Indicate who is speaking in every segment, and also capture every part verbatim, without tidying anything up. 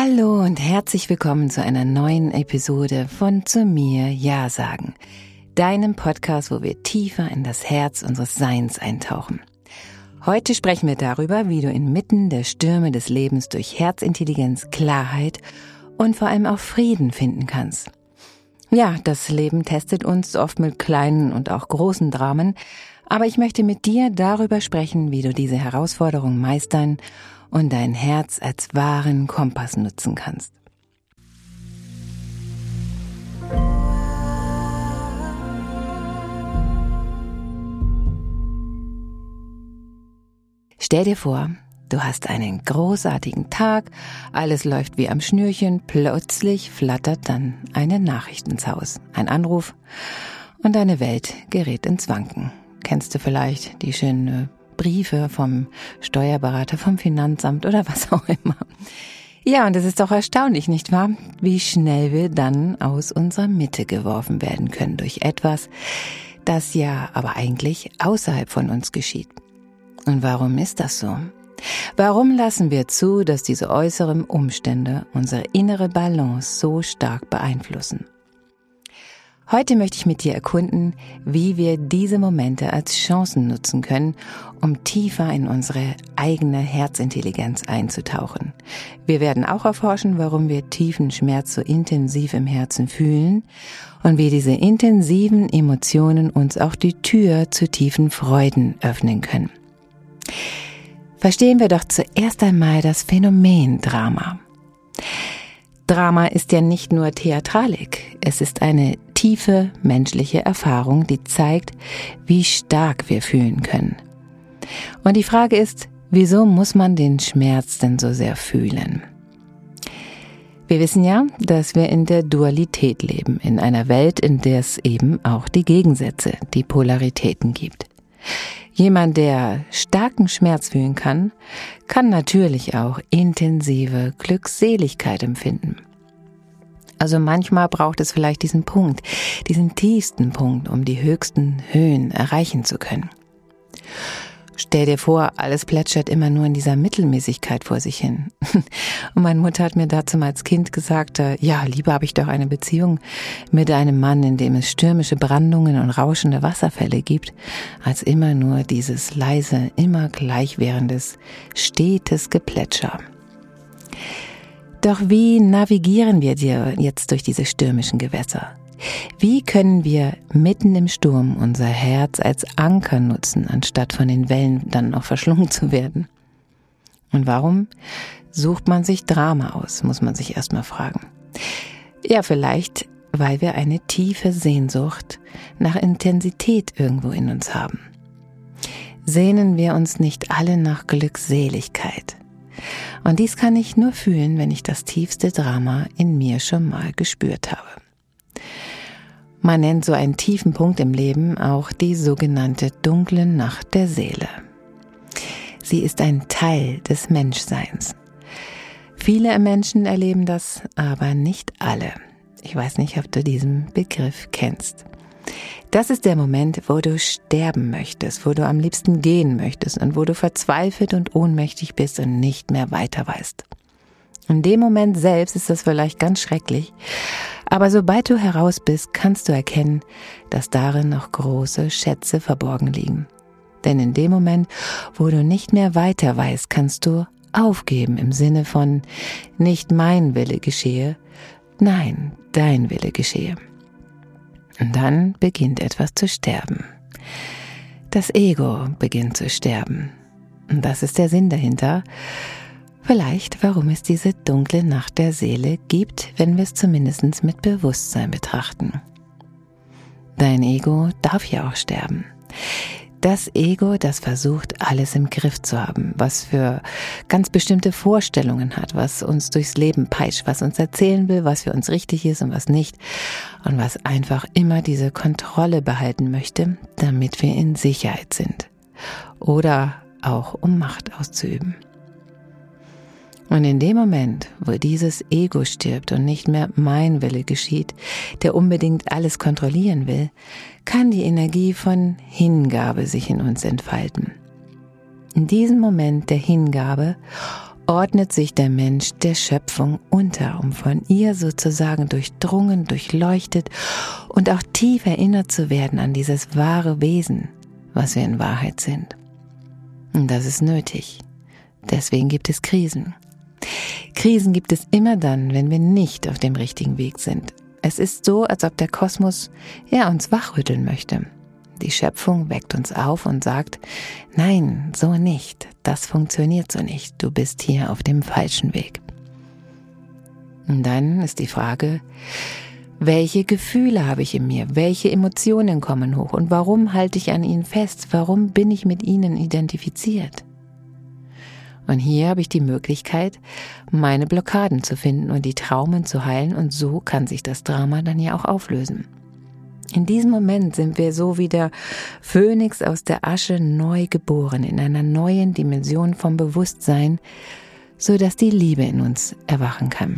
Speaker 1: Hallo und herzlich willkommen zu einer neuen Episode von Zu mir Ja sagen, deinem Podcast, wo wir tiefer in das Herz unseres Seins eintauchen. Heute sprechen wir darüber, wie du inmitten der Stürme des Lebens durch Herzintelligenz, Klarheit und vor allem auch Frieden finden kannst. Ja, das Leben testet uns oft mit kleinen und auch großen Dramen, aber ich möchte mit dir darüber sprechen, wie du diese Herausforderung meistern und dein Herz als wahren Kompass nutzen kannst. Stell dir vor, du hast einen großartigen Tag, alles läuft wie am Schnürchen, plötzlich flattert dann eine Nachricht ins Haus, ein Anruf und deine Welt gerät ins Wanken. Kennst du vielleicht die schönen Briefe vom Steuerberater, vom Finanzamt oder was auch immer. Ja, und es ist doch erstaunlich, nicht wahr? Wie schnell wir dann aus unserer Mitte geworfen werden können durch etwas, das ja aber eigentlich außerhalb von uns geschieht. Und warum ist das so? Warum lassen wir zu, dass diese äußeren Umstände unsere innere Balance so stark beeinflussen? Heute möchte ich mit dir erkunden, wie wir diese Momente als Chancen nutzen können, um tiefer in unsere eigene Herzintelligenz einzutauchen. Wir werden auch erforschen, warum wir tiefen Schmerz so intensiv im Herzen fühlen und wie diese intensiven Emotionen uns auch die Tür zu tiefen Freuden öffnen können. Verstehen wir doch zuerst einmal das Phänomen Drama. Drama ist ja nicht nur Theatralik, es ist eine tiefe menschliche Erfahrung, die zeigt, wie stark wir fühlen können. Und die Frage ist, wieso muss man den Schmerz denn so sehr fühlen? Wir wissen ja, dass wir in der Dualität leben, in einer Welt, in der es eben auch die Gegensätze, die Polaritäten gibt. Jemand, der starken Schmerz fühlen kann, kann natürlich auch intensive Glückseligkeit empfinden. Also manchmal braucht es vielleicht diesen Punkt, diesen tiefsten Punkt, um die höchsten Höhen erreichen zu können. Stell dir vor, alles plätschert immer nur in dieser Mittelmäßigkeit vor sich hin. Und meine Mutter hat mir dazu mal als Kind gesagt, ja, lieber habe ich doch eine Beziehung mit einem Mann, in dem es stürmische Brandungen und rauschende Wasserfälle gibt, als immer nur dieses leise, immer gleichwährendes, stetes Geplätscher. Doch wie navigieren wir dir jetzt durch diese stürmischen Gewässer? Wie können wir mitten im Sturm unser Herz als Anker nutzen, anstatt von den Wellen dann noch verschlungen zu werden? Und warum sucht man sich Drama aus, muss man sich erstmal fragen. Ja, vielleicht, weil wir eine tiefe Sehnsucht nach Intensität irgendwo in uns haben. Sehnen wir uns nicht alle nach Glückseligkeit? Und dies kann ich nur fühlen, wenn ich das tiefste Drama in mir schon mal gespürt habe. Man nennt so einen tiefen Punkt im Leben auch die sogenannte dunkle Nacht der Seele. Sie ist ein Teil des Menschseins. Viele Menschen erleben das, aber nicht alle. Ich weiß nicht, ob du diesen Begriff kennst. Das ist der Moment, wo du sterben möchtest, wo du am liebsten gehen möchtest und wo du verzweifelt und ohnmächtig bist und nicht mehr weiter weißt. In dem Moment selbst ist das vielleicht ganz schrecklich, aber sobald du heraus bist, kannst du erkennen, dass darin noch große Schätze verborgen liegen. Denn in dem Moment, wo du nicht mehr weiter weißt, kannst du aufgeben im Sinne von nicht mein Wille geschehe, nein, dein Wille geschehe. Und dann beginnt etwas zu sterben. Das Ego beginnt zu sterben. Und das ist der Sinn dahinter. Vielleicht, warum es diese dunkle Nacht der Seele gibt, wenn wir es zumindest mit Bewusstsein betrachten. Dein Ego darf ja auch sterben. Das Ego, das versucht, alles im Griff zu haben, was für ganz bestimmte Vorstellungen hat, was uns durchs Leben peitscht, was uns erzählen will, was für uns richtig ist und was nicht und was einfach immer diese Kontrolle behalten möchte, damit wir in Sicherheit sind oder auch um Macht auszuüben. Und in dem Moment, wo dieses Ego stirbt und nicht mehr mein Wille geschieht, der unbedingt alles kontrollieren will, kann die Energie von Hingabe sich in uns entfalten. In diesem Moment der Hingabe ordnet sich der Mensch der Schöpfung unter, um von ihr sozusagen durchdrungen, durchleuchtet und auch tief erinnert zu werden an dieses wahre Wesen, was wir in Wahrheit sind. Und das ist nötig. Deswegen gibt es Krisen. Krisen gibt es immer dann, wenn wir nicht auf dem richtigen Weg sind. Es ist so, als ob der Kosmos ja, uns wachrütteln möchte. Die Schöpfung weckt uns auf und sagt, nein, so nicht, das funktioniert so nicht, du bist hier auf dem falschen Weg. Und dann ist die Frage, welche Gefühle habe ich in mir, welche Emotionen kommen hoch und warum halte ich an ihnen fest, warum bin ich mit ihnen identifiziert? Und hier habe ich die Möglichkeit, meine Blockaden zu finden und die Traumen zu heilen und so kann sich das Drama dann ja auch auflösen. In diesem Moment sind wir so wie der Phönix aus der Asche neu geboren, in einer neuen Dimension vom Bewusstsein, so dass die Liebe in uns erwachen kann.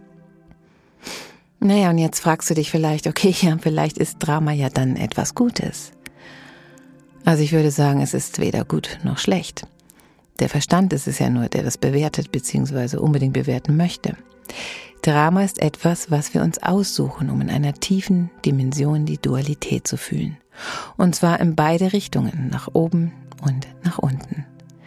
Speaker 1: Naja, und jetzt fragst du dich vielleicht, okay, ja, vielleicht ist Drama ja dann etwas Gutes. Also ich würde sagen, es ist weder gut noch schlecht. Der Verstand ist es ja nur, der das bewertet bzw. unbedingt bewerten möchte. Drama ist etwas, was wir uns aussuchen, um in einer tiefen Dimension die Dualität zu fühlen. Und zwar in beide Richtungen, nach oben und nach unten.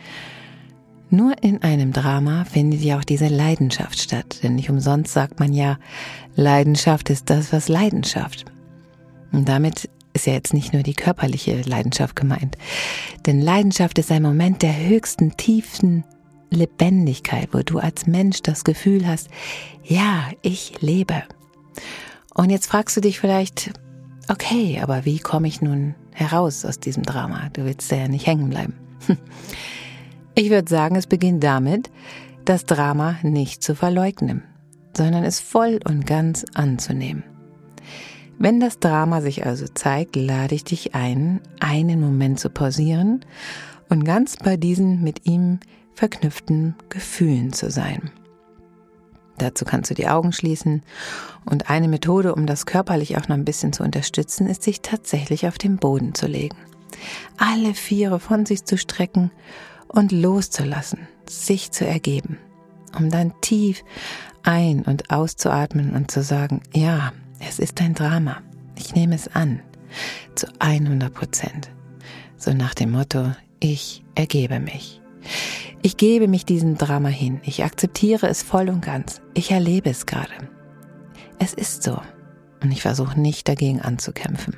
Speaker 1: Nur in einem Drama findet ja auch diese Leidenschaft statt, denn nicht umsonst sagt man ja, Leidenschaft ist das, was Leidenschaft. Und damit ist ja jetzt nicht nur die körperliche Leidenschaft gemeint, denn Leidenschaft ist ein Moment der höchsten, tiefsten Lebendigkeit, wo du als Mensch das Gefühl hast, ja, ich lebe. Und jetzt fragst du dich vielleicht, okay, aber wie komme ich nun heraus aus diesem Drama? Du willst ja nicht hängen bleiben. Ich würde sagen, es beginnt damit, das Drama nicht zu verleugnen, sondern es voll und ganz anzunehmen. Wenn das Drama sich also zeigt, lade ich dich ein, einen Moment zu pausieren und ganz bei diesen mit ihm verknüpften Gefühlen zu sein. Dazu kannst du die Augen schließen und eine Methode, um das körperlich auch noch ein bisschen zu unterstützen, ist, sich tatsächlich auf den Boden zu legen. Alle Viere von sich zu strecken und loszulassen, sich zu ergeben, um dann tief ein- und auszuatmen und zu sagen, ja, es ist ein Drama, ich nehme es an, zu hundert Prozent. So nach dem Motto, ich ergebe mich. Ich gebe mich diesem Drama hin, ich akzeptiere es voll und ganz, ich erlebe es gerade. Es ist so und ich versuche nicht dagegen anzukämpfen.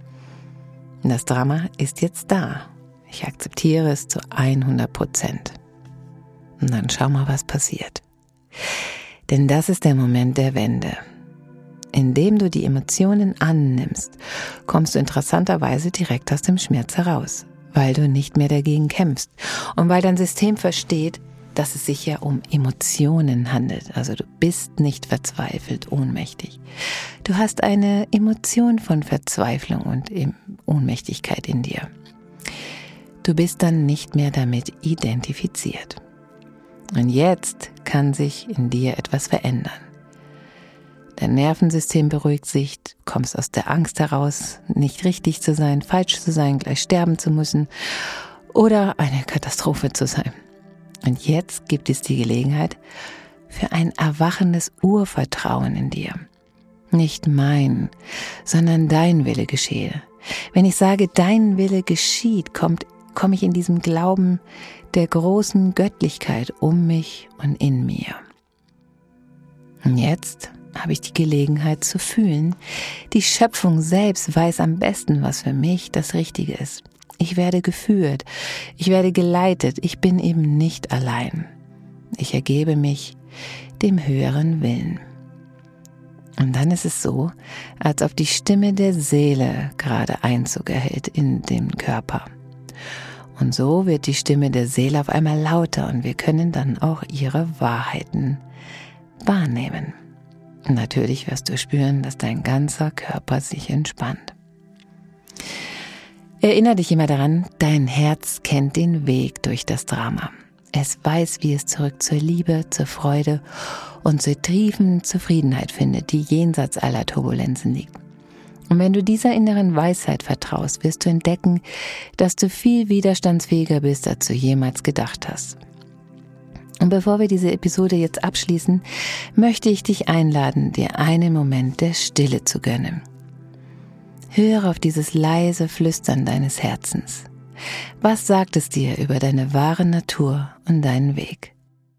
Speaker 1: Das Drama ist jetzt da, ich akzeptiere es zu hundert Prozent. Und dann schau mal, was passiert. Denn das ist der Moment der Wende. Indem du die Emotionen annimmst, kommst du interessanterweise direkt aus dem Schmerz heraus, weil du nicht mehr dagegen kämpfst und weil dein System versteht, dass es sich ja um Emotionen handelt. Also du bist nicht verzweifelt, ohnmächtig. Du hast eine Emotion von Verzweiflung und Ohnmächtigkeit in dir. Du bist dann nicht mehr damit identifiziert. Und jetzt kann sich in dir etwas verändern. Dein Nervensystem beruhigt sich, du kommst aus der Angst heraus, nicht richtig zu sein, falsch zu sein, gleich sterben zu müssen oder eine Katastrophe zu sein. Und jetzt gibt es die Gelegenheit für ein erwachendes Urvertrauen in dir. Nicht mein, sondern dein Wille geschehe. Wenn ich sage, dein Wille geschieht, kommt, komme ich in diesem Glauben der großen Göttlichkeit um mich und in mir. Und jetzt habe ich die Gelegenheit zu fühlen, die Schöpfung selbst weiß am besten, was für mich das Richtige ist. Ich werde geführt, ich werde geleitet, ich bin eben nicht allein. Ich ergebe mich dem höheren Willen. Und dann ist es so, als ob die Stimme der Seele gerade Einzug erhält in den Körper. Und so wird die Stimme der Seele auf einmal lauter und wir können dann auch ihre Wahrheiten wahrnehmen. Und natürlich wirst du spüren, dass dein ganzer Körper sich entspannt. Erinnere dich immer daran, dein Herz kennt den Weg durch das Drama. Es weiß, wie es zurück zur Liebe, zur Freude und zur tiefen Zufriedenheit findet, die jenseits aller Turbulenzen liegt. Und wenn du dieser inneren Weisheit vertraust, wirst du entdecken, dass du viel widerstandsfähiger bist, als du jemals gedacht hast. Und bevor wir diese Episode jetzt abschließen, möchte ich dich einladen, dir einen Moment der Stille zu gönnen. Höre auf dieses leise Flüstern deines Herzens. Was sagt es dir über deine wahre Natur und deinen Weg?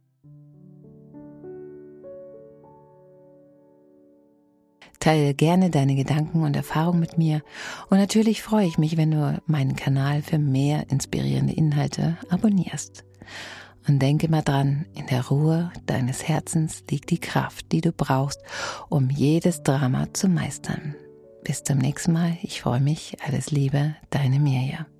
Speaker 1: Teile gerne deine Gedanken und Erfahrungen mit mir und natürlich freue ich mich, wenn du meinen Kanal für mehr inspirierende Inhalte abonnierst. Und denke mal dran, in der Ruhe deines Herzens liegt die Kraft, die du brauchst, um jedes Drama zu meistern. Bis zum nächsten Mal, ich freue mich, alles Liebe, deine Mirja.